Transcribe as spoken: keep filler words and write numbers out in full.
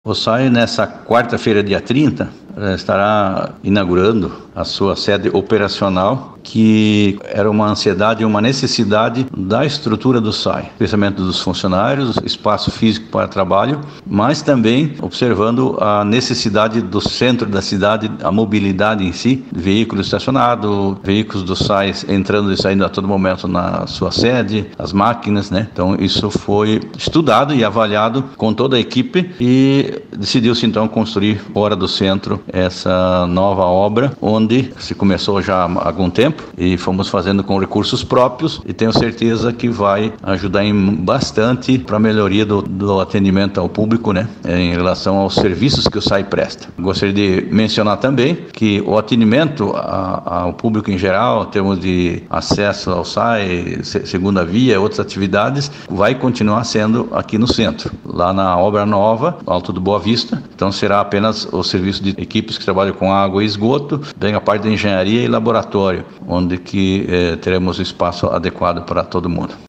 O S A I, nessa quarta-feira, dia trinta, estará inaugurando a sua sede operacional, que era uma ansiedade e uma necessidade da estrutura do S A I, especialmente dos funcionários, espaço físico para trabalho, mas também observando a necessidade do centro da cidade, a mobilidade em si, veículos estacionados, veículos do S A I entrando e saindo a todo momento na sua sede, as máquinas, né? Então isso foi estudado e avaliado com toda a equipe e decidiu-se então construir fora do centro essa nova obra, onde se começou já há algum tempo e fomos fazendo com recursos próprios, e tenho certeza que vai ajudar em bastante para a melhoria do, do atendimento ao público, né, em relação aos serviços que o S A I presta. Gostaria de mencionar também que o atendimento a, ao público em geral, em termos de acesso ao S A I, segunda via, outras atividades, vai continuar sendo aqui no centro, lá na obra nova, Alto do Boa Vista. Então será apenas o serviço de equipes que trabalham com água e esgoto, bem a parte de engenharia e laboratório, onde que eh, teremos espaço adequado para todo mundo.